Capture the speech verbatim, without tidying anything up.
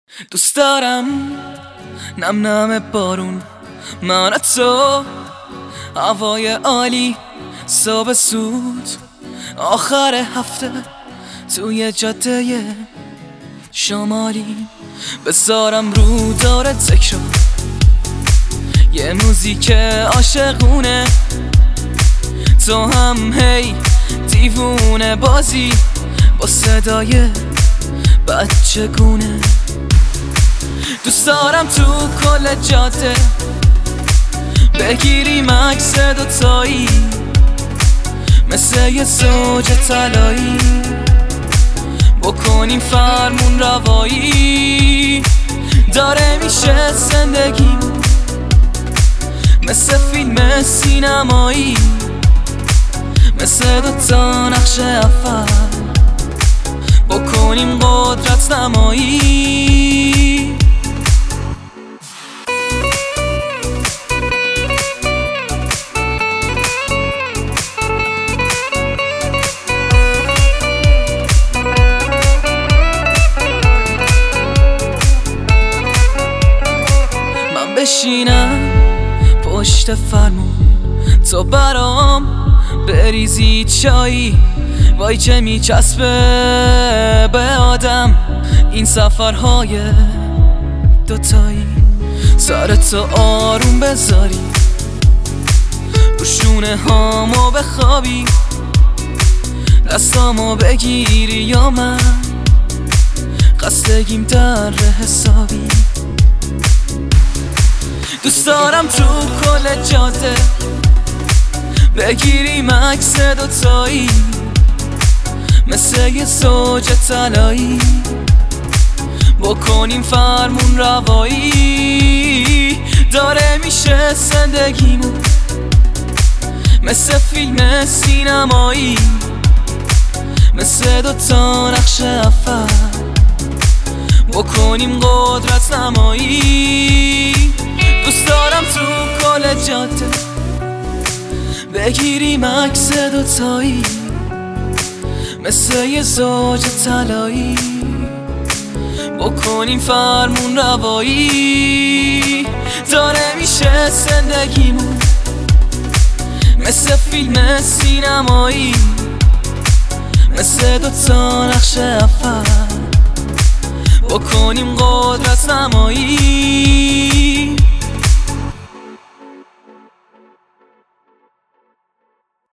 دوست دارم نم نم بارون، من تو، هوای عالی، صبح سود، آخر هفته توی جاده شمالی. بذارم رو داره تکرار یه موزیک عاشقونه، تو هم هی دیوونه بازی با صدای بچگونه. دوست دارم تو کل جاده بگیریم عکس دوتایی مثل یه زوج طلایی، بکنیم فرمون روایی. داره میشه زندگیمون مثل فیلم سینمایی، مثل دوتا نقش اول بکنیم قدرت نمایی. من بشینم پشت فرمون، تو برام بریزی چایی، وای چه میچسبه به آدم این سفرهای دوتایی. سرتو آروم بذاری رو شونه هامو بخوابی، دستامو بگیری یا من خستگیم در حسابی. دوست دارم تو کل جاده بگیریم عکس دوتایی مثل یه زوج طلایی، بکنیم فرمون روایی. داره میشه زندگیمون مثل فیلم سینمایی، مثل دوتا نقش اول بکنیم قدرت نمایی. دوست دارم تو کل جاده بگیریم عکس دوتایی مثل یه زوج طلایی، بکنیم فرمون روایی. داره میشه زندگیمون مثل فیلم سینمایی، مثل دوتا نقش اول بکنیم قدرت نمایی.